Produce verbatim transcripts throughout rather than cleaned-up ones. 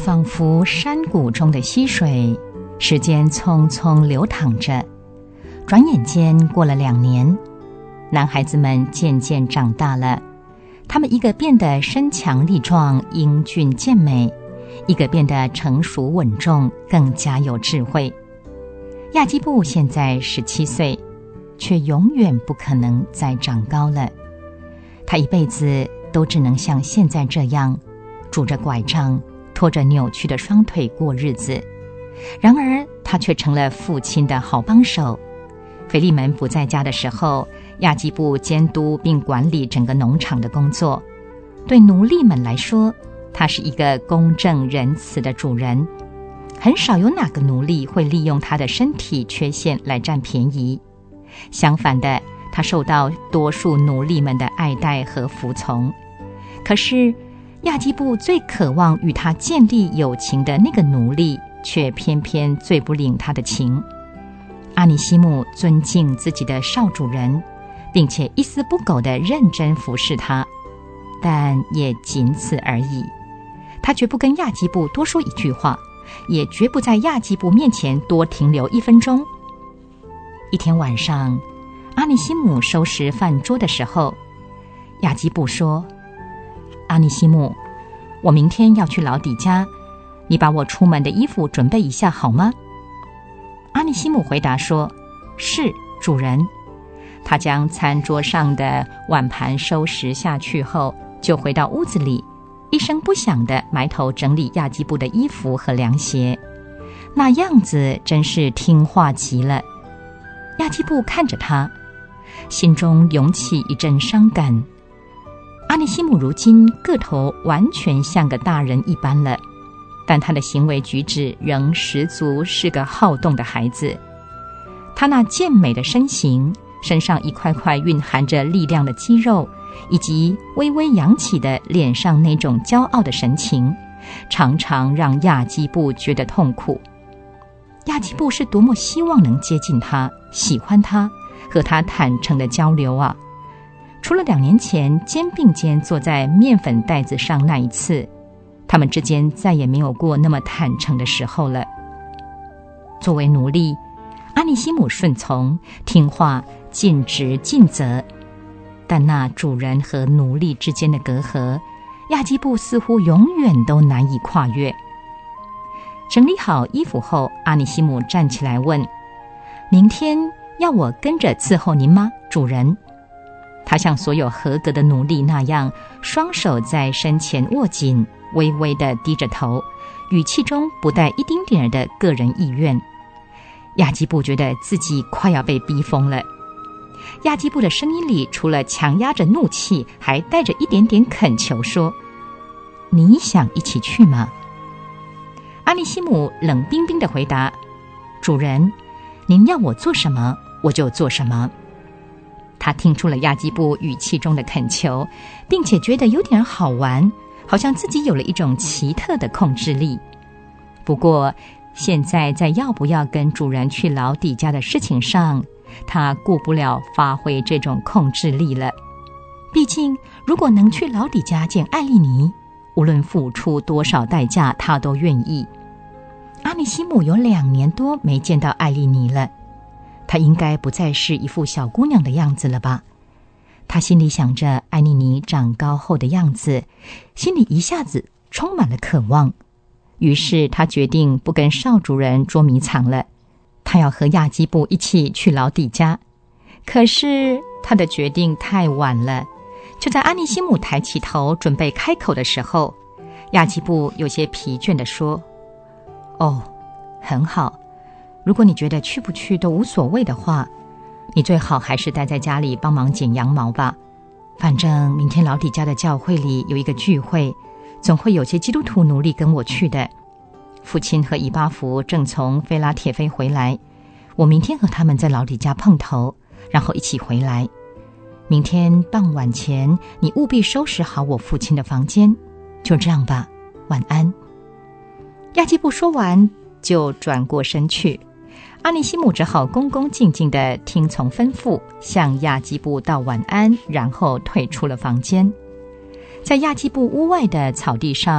仿佛山谷中的溪水，时间匆匆流淌着，转眼间过了两年，男孩子们渐渐长大了，他们一个变得身强力壮、英俊健美，一个变得成熟稳重，更加有智慧。亚基布现在十七岁，却永远不可能再长高了。他一辈子都只能像现在这样，拄着拐杖，拖着扭曲的双腿过日子。然而他却成了父亲的好帮手。腓利门不在家的时候，亚基布监督并管理整个农场的工作。对奴隶们来说，他是一个公正仁慈的主人，很少有哪个奴隶会利用他的身体缺陷来占便宜。相反的，他受到多数奴隶们的爱戴和服从。可是亚基布最渴望与他建立友情的那个奴隶，却偏偏最不领他的情。阿尼西姆尊敬自己的少主人，并且一丝不苟地认真服侍他，但也仅此而已。他绝不跟亚基布多说一句话，也绝不在亚基布面前多停留一分钟。一天晚上，阿尼西姆收拾饭桌的时候，亚基布说：阿尼西姆，我明天要去老底家，你把我出门的衣服准备一下好吗？阿尼西姆回答说：是，主人。他将餐桌上的碗盘收拾下去后，就回到屋子里，一声不响地埋头整理亚基布的衣服和凉鞋，那样子真是听话极了。亚基布看着他，心中涌起一阵伤感。阿尼西姆如今个头完全像个大人一般了，但他的行为举止仍十足是个好动的孩子。他那健美的身形，身上一块块蕴含着力量的肌肉，以及微微扬起的脸上那种骄傲的神情，常常让亚基布觉得痛苦。亚基布是多么希望能接近他，喜欢他，和他坦诚的交流啊！除了两年前肩并肩坐在面粉袋子上那一次，他们之间再也没有过那么坦诚的时候了。作为奴隶，阿尼西姆顺从、听话、尽职尽责，但那主人和奴隶之间的隔阂，亚基布似乎永远都难以跨越。整理好衣服后，阿尼西姆站起来问：明天要我跟着伺候您吗，主人？他像所有合格的奴隶那样，双手在身前握紧，微微地低着头，语气中不带一丁点儿的个人意愿。亚基布觉得自己快要被逼疯了。亚基布的声音里除了强压着怒气，还带着一点点恳求说：你想一起去吗？阿尼西姆冷冰冰地回答：主人，您要我做什么，我就做什么。他听出了亚基布语气中的恳求，并且觉得有点好玩，好像自己有了一种奇特的控制力。不过现在在要不要跟主人去老底家的事情上，他顾不了发挥这种控制力了。毕竟如果能去老底家见艾莉妮，无论付出多少代价，他都愿意。阿尼西姆有两年多没见到艾莉妮了，她应该不再是一副小姑娘的样子了吧？他心里想着艾莉妮长高后的样子，心里一下子充满了渴望。于是他决定不跟少主人捉迷藏了，他要和亚基布一起去老底家。可是他的决定太晚了，就在阿尼西姆抬起头准备开口的时候，亚基布有些疲倦地说：哦，很好，如果你觉得去不去都无所谓的话，你最好还是待在家里帮忙剪羊毛吧。反正明天老底家的教会里有一个聚会，总会有些基督徒奴隶跟我去的。父亲和以巴弗正从菲拉铁菲回来，我明天和他们在老底家碰头，然后一起回来。明天傍晚前，你务必收拾好我父亲的房间。就这样吧，晚安。亚基布说完就转过身去，阿尼西姆只好恭恭敬敬地听从吩咐，向亚基布道晚安，然后退出了房间。在亚基布屋外的草地上，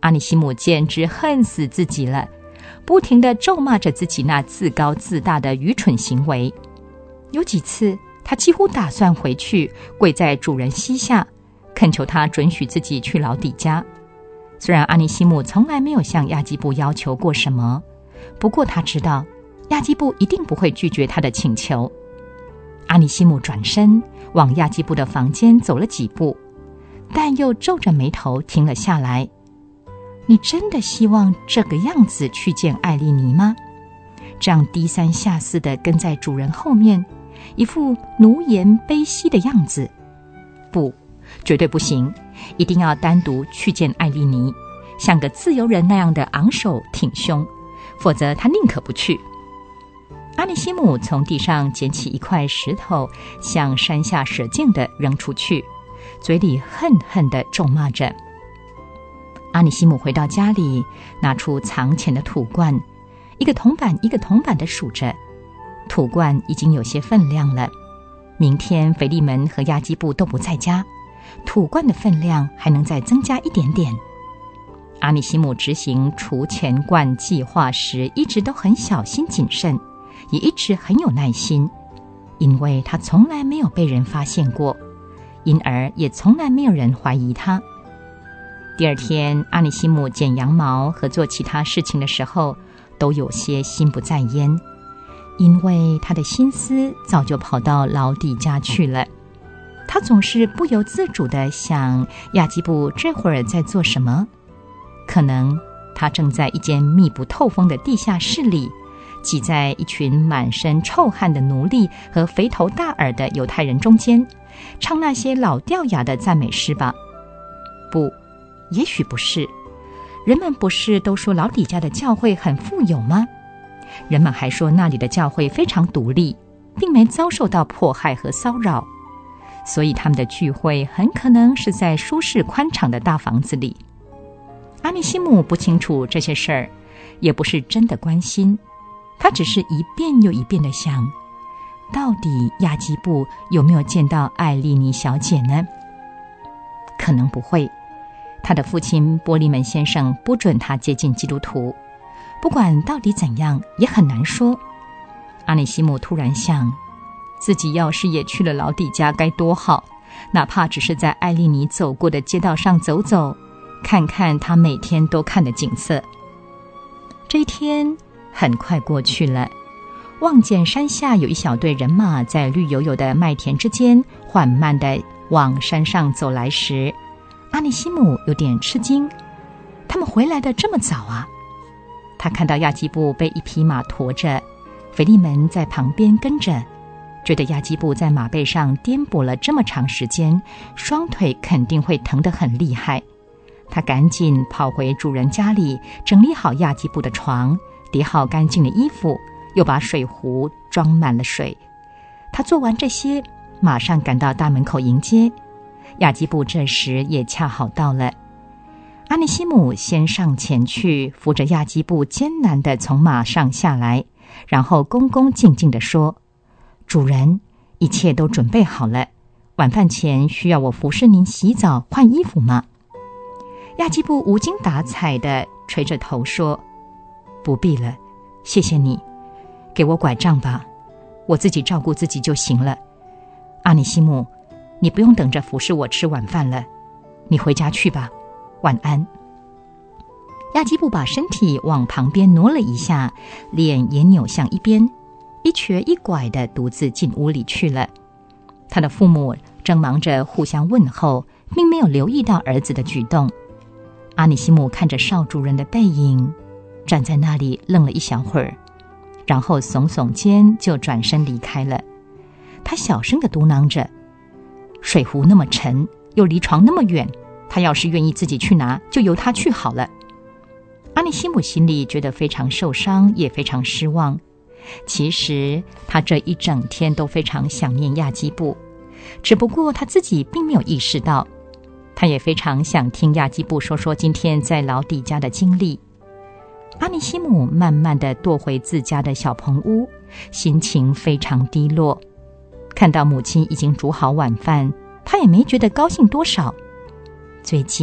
阿尼西姆简直恨死自己了，不停地咒骂着自己那自高自大的愚蠢行为。有几次他几乎打算回去跪在主人膝下，恳求他准许自己去老底家。虽然阿尼西姆从来没有向亚基布要求过什么，不过他知道亚基布一定不会拒绝他的请求。阿尼西姆转身往亚基布的房间走了几步，但又皱着眉头停了下来。你真的希望这个样子去见艾莉妮吗？这样低三下四地跟在主人后面，一副奴颜卑膝的样子。不，绝对不行，一定要单独去见艾莉妮，像个自由人那样的昂首挺胸，否则他宁可不去。阿尼西姆从地上捡起一块石头，向山下使劲地扔出去，嘴里恨恨地咒骂着。阿尼西姆回到家里，拿出藏钱的土罐，一个铜板一个铜板地数着。土罐已经有些分量了，明天腓利门和亚基布都不在家，土罐的分量还能再增加一点点。阿尼西姆执行除钱罐计划时一直都很小心谨慎，也一直很有耐心，因为他从来没有被人发现过，因而也从来没有人怀疑他。第二天，阿尼西姆剪羊毛和做其他事情的时候，都有些心不在焉，因为他的心思早就跑到老底家去了。他总是不由自主地想，亚基布这会儿在做什么？可能他正在一间密不透风的地下室里，挤在一群满身臭汗的奴隶和肥头大耳的犹太人中间，唱那些老掉牙的赞美诗吧？不，也许不是。人们不是都说老底家的教会很富有吗？人们还说那里的教会非常独立，并没遭受到迫害和骚扰，所以他们的聚会很可能是在舒适宽敞的大房子里。阿尼西姆不清楚这些事儿，也不是真的关心，他只是一遍又一遍地想，到底亚基布有没有见到艾莉妮小姐呢？可能不会，他的父亲波利门先生不准他接近基督徒，不管到底怎样也很难说。阿尼西姆突然想，自己要是也去了老底家该多好，哪怕只是在艾莉妮走过的街道上走走，看看她每天都看的景色。这一天很快过去了，望见山下有一小队人马在绿油油的麦田之间缓慢地往山上走来时，阿尼西姆有点吃惊，他们回来的这么早啊？他看到亚基布被一匹马驮着，腓利门在旁边跟着，觉得亚基布在马背上颠簸了这么长时间，双腿肯定会疼得很厉害。他赶紧跑回主人家里，整理好亚基布的床，叠好干净的衣服，又把水壶装满了水。他做完这些，马上赶到大门口迎接。亚基布这时也恰好到了。阿尼西姆先上前去，扶着亚基布艰难地从马上下来，然后恭恭敬敬地说：主人，一切都准备好了，晚饭前需要我服侍您洗澡换衣服吗？亚基布无精打采地垂着头说：不必了，谢谢你，给我拐杖吧，我自己照顾自己就行了。阿尼西姆，你不用等着服侍我吃晚饭了，你回家去吧，晚安。亚基布把身体往旁边挪了一下，脸也扭向一边，一瘸一拐地独自进屋里去了。他的父母正忙着互相问候，并没有留意到儿子的举动。阿尼西姆看着少主人的背影，站在那里愣了一小会儿，然后耸耸肩就转身离开了。他小声地嘟囔着：水壶那么沉，又离床那么远，他要是愿意自己去拿，就由他去好了。阿尼西姆心里觉得非常受伤，也非常失望。其实他这一整天都非常想念亚基布，只不过他自己并没有意识到。他也非常想听亚基布说说今天在老底家的经历。阿尼西姆慢慢地踱回自家的小棚屋，心情非常低落。看到母亲已经煮好晚饭，他也没觉得高兴多少。最近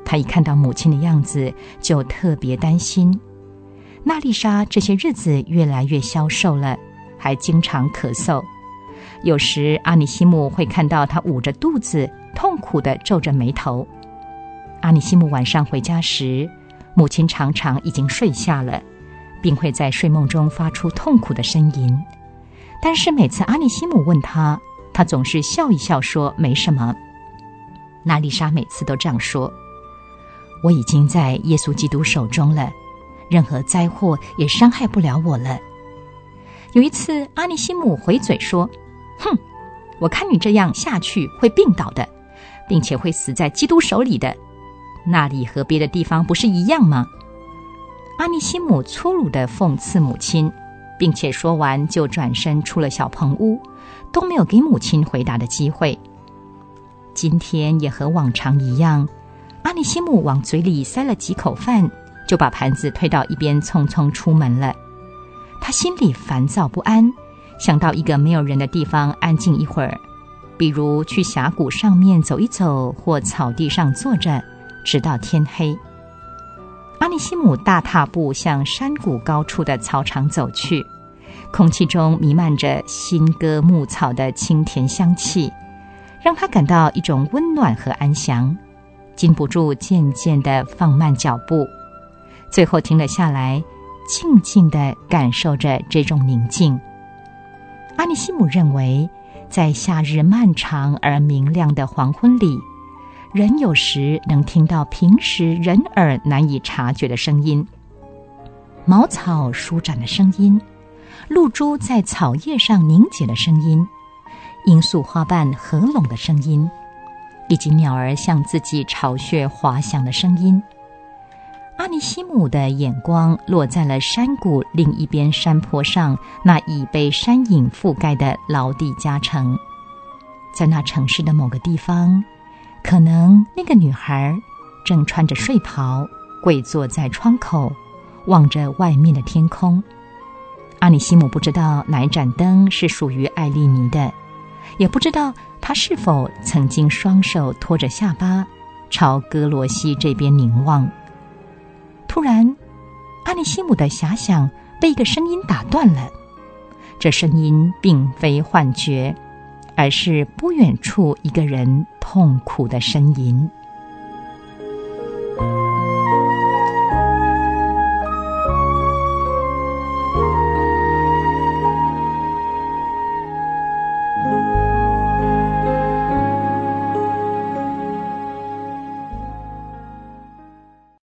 他一看到母亲的样子，就特别担心。娜丽莎这些日子越来越消瘦了，还经常咳嗽。有时阿尼西姆会看到她捂着肚子，痛苦地皱着眉头。阿尼西姆晚上回家时，母亲常常已经睡下了，并会在睡梦中发出痛苦的呻吟。但是每次阿尼西姆问他，他总是笑一笑说没什么。娜丽莎每次都这样说：我已经在耶稣基督手中了，任何灾祸也伤害不了我了。有一次阿尼西姆回嘴说：哼，我看你这样下去会病倒的，并且会死在基督手里的。那里和别的地方不是一样吗？阿尼西姆粗鲁地讽刺母亲，并且说完就转身出了小棚屋，都没有给母亲回答的机会。今天也和往常一样，阿尼西姆往嘴里塞了几口饭，就把盘子推到一边，匆匆出门了。他心里烦躁不安，想到一个没有人的地方安静一会儿，比如去峡谷上面走一走，或草地上坐着，直到天黑。阿尼西姆大踏步向山谷高处的草场走去，空气中弥漫着新割牧草的清甜香气，让他感到一种温暖和安详，禁不住渐渐地放慢脚步，最后停了下来，静静地感受着这种宁静。阿尼西姆认为，在夏日漫长而明亮的黄昏里，人有时能听到平时人耳难以察觉的声音，茅草舒展的声音，露珠在草叶上凝结的声音，罂粟花瓣合拢的声音，以及鸟儿向自己巢穴滑翔的声音。阿尼西姆的眼光落在了山谷另一边山坡上那已被山影覆盖的劳地加城。在那城市的某个地方，可能那个女孩正穿着睡袍，跪坐在窗口，望着外面的天空。阿尼西姆不知道哪一盏灯是属于艾莉尼的，也不知道她是否曾经双手托着下巴，朝哥罗西这边凝望。突然，阿尼西姆的遐想被一个声音打断了。这声音并非幻觉，而是不远处一个人痛苦的呻吟。